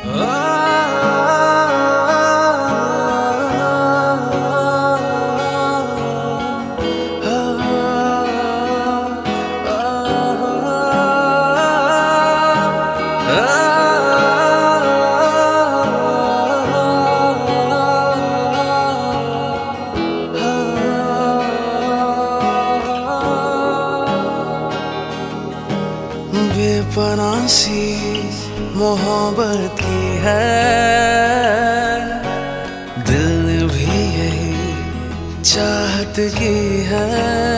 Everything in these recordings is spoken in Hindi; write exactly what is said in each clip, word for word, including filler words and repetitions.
बेपनाह सी मोहब्बत की है, दिल ने भी यही चाहत की है।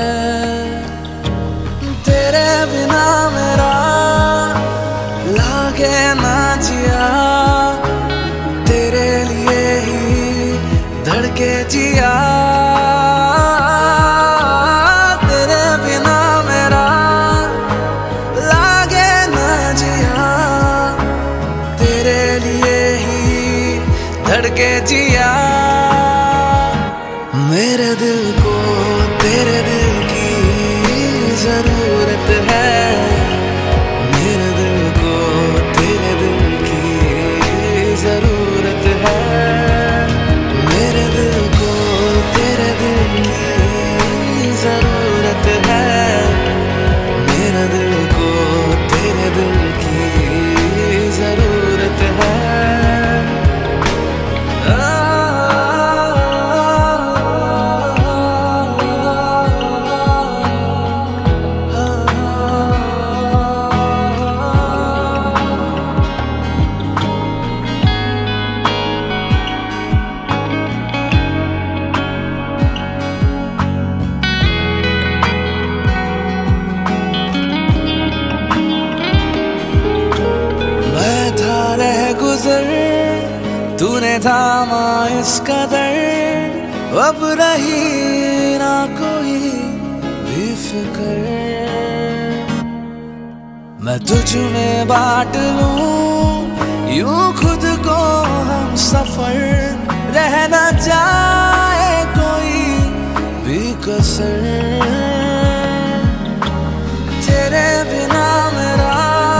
तेरे बिना मेरा लागे ना जिया, तेरे लिए ही धड़के जिया। तेरे बिना मेरा लागे ना जिया, तेरे लिए ही धड़के जिया। मेरे दिल को तेरे दिल की जरूरत है, मेरे दिल को तेरे दिल की जरूरत है। मेरे दिल को तेरे दिल की जरूरत है, मेरे दिल को तेरे दिल की जरूरत है। गुजर तूने थामा इस कदर, अब रही ना कोई भी फिक्र। मैं तुझ में बांट लूं यूं खुद को हम सफर, रह न जाए कोई भी कसर। तेरे बिना मेरा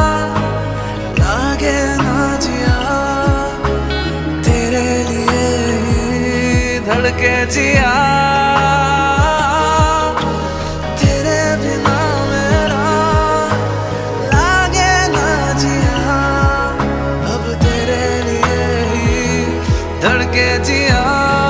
लागे ना जिया, तेरे लिए ही धड़के जिया। तेरे बिना मेरा लागे ना जिया, अब तेरे लिए ही धड़के जिया।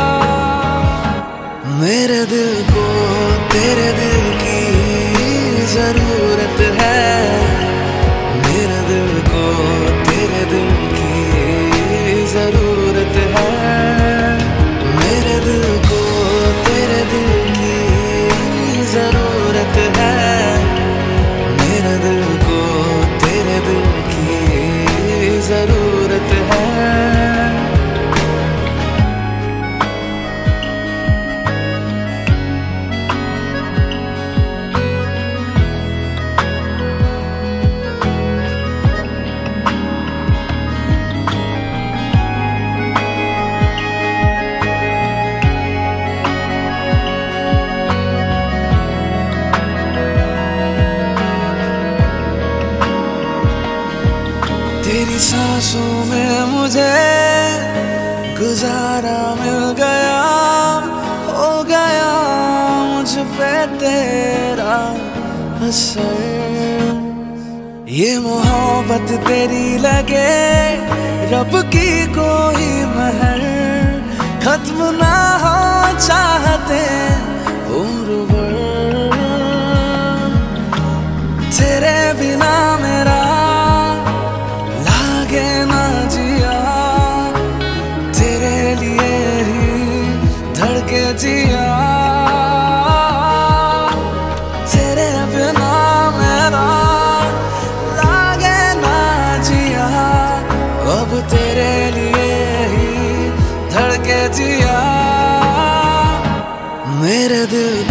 मेरे दिल को तेरे दिल की जरूरत है, मेरे दिल को तेरे दिल की जरूरत है। मेरे दिल को तेरे दिल की जरूरत है, मेरे दिल को तेरे दिल की जरूरत है। तेरी सांसों में मुझे गुजारा मिल गया, हो गया मुझ पे तेरा असर। ये मोहब्बत तेरी लगे रब की कोई महर, खत्म ना हो चाहते उम्र भर। तेरे बिना मेरा लागे ना जिया, तेरे लिए ही धड़के जिया। तेरे बिना मेरा लागे ना जिया, अब तेरे लिए ही धड़के जिया। मेरे दिल